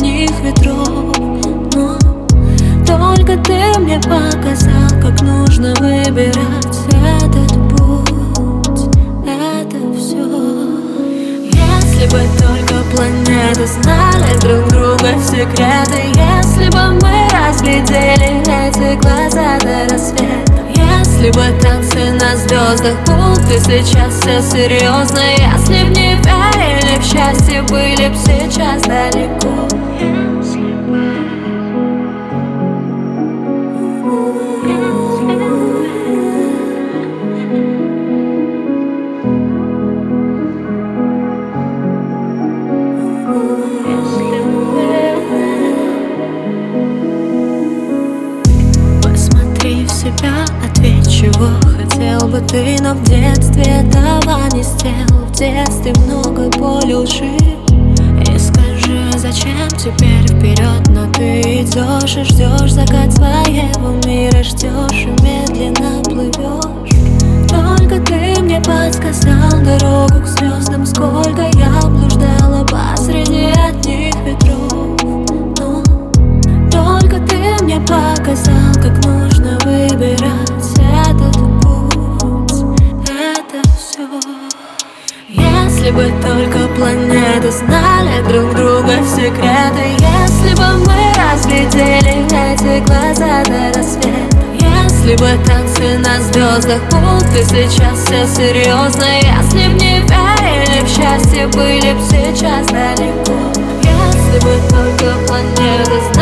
одних ветров. Но только ты мне показал, как нужно выбирать этот путь. Это все. Если бы только планеты знали друг друга секреты, если бы мы разглядели эти глаза до рассвета, если бы танцы на звездах будут, и сейчас все серьезно, если б не верили в счастье, были б сейчас далеко. Посмотри в себя, ответь, чего хотел бы ты, но в детстве этого не сделал. В детстве много боли, лжи. И скажи, зачем теперь вперед, но ты идешь и ждешь закат своего мира, ждешь и медленно плывешь. Только ты мне подсказал дорогу к звездам, сколько я блуждала посреди одних ветров. Но только ты мне показал, как нужно выбирать этот путь. Это все. Если бы только планеты знали друг друга секреты, если бы мы разглядели эти глаза до рассвета, если бы танцы на звездах будут, и сейчас все серьезно, если б не верили в счастье, были б сейчас далеко. Если бы только планеты знали